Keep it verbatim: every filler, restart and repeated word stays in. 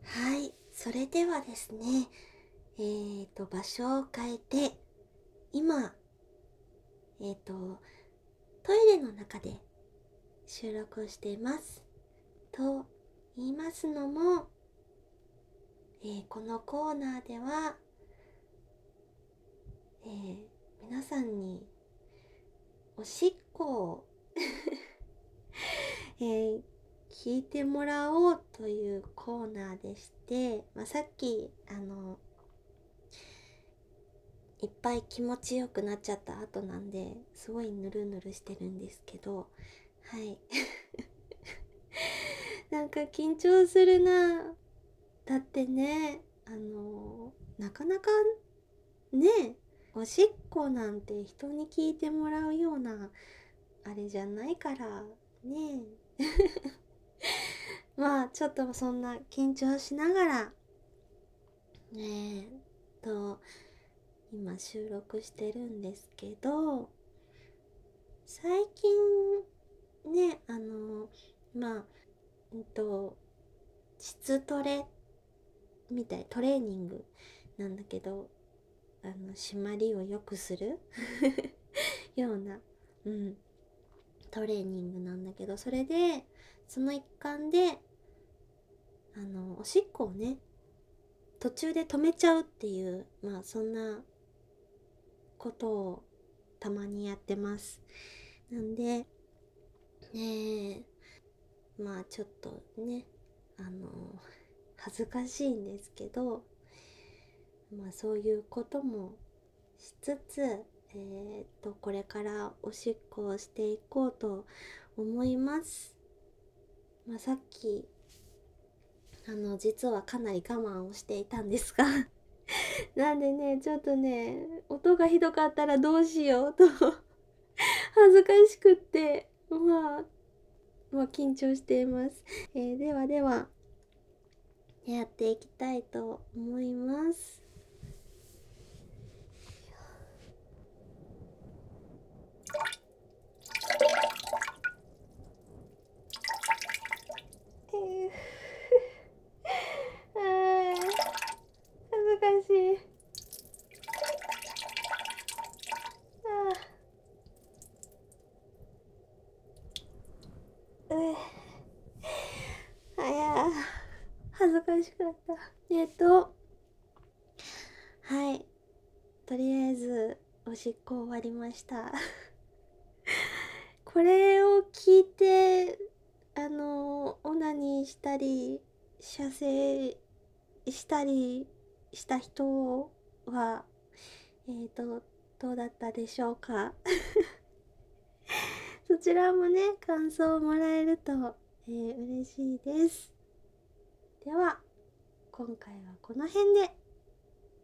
はい、それではですね、えーと、場所を変えて、今、えーと、トイレの中で収録をしています。と言いますのも、えーこのコーナーでは、えー皆さんにおしっこを、えー聞いてもらおうというコーナーでして、まあ、さっきあのいっぱい気持ちよくなっちゃった後なんですごいヌルヌルしてるんですけど、はいなんか緊張するな。だってね、あのなかなかね、おしっこなんて人に聞いてもらうようなあれじゃないからね。まあちょっとそんな緊張しながらねえと今収録してるんですけど、最近ね、あのまあうんと膣トレみたいトレーニングなんだけど、あの締まりを良くするような、うん、トレーニングなんだけど、それでその一環であのおしっこをね途中で止めちゃうっていう、まあそんなことをたまにやってます。なんでね、まあちょっとね、あの恥ずかしいんですけど、まあそういうこともしつつ、えー、とこれからおしっこをしていこうと思います。まあ、さっきあの実はかなり我慢をしていたんですがなんでね、ちょっとね、音がひどかったらどうしようと恥ずかしくって、まあ、まあ緊張しています。えー、ではではやっていきたいと思います。えー、あー恥ずかしい。あーうあやー恥ずかしかった。えっとはい、とりあえずおしっこ終わりましたこれを聞いてあのオナニーしたり射精したりした人はえーとどうだったでしょうかそちらもね感想をもらえると、えー、嬉しいです。では今回はこの辺で。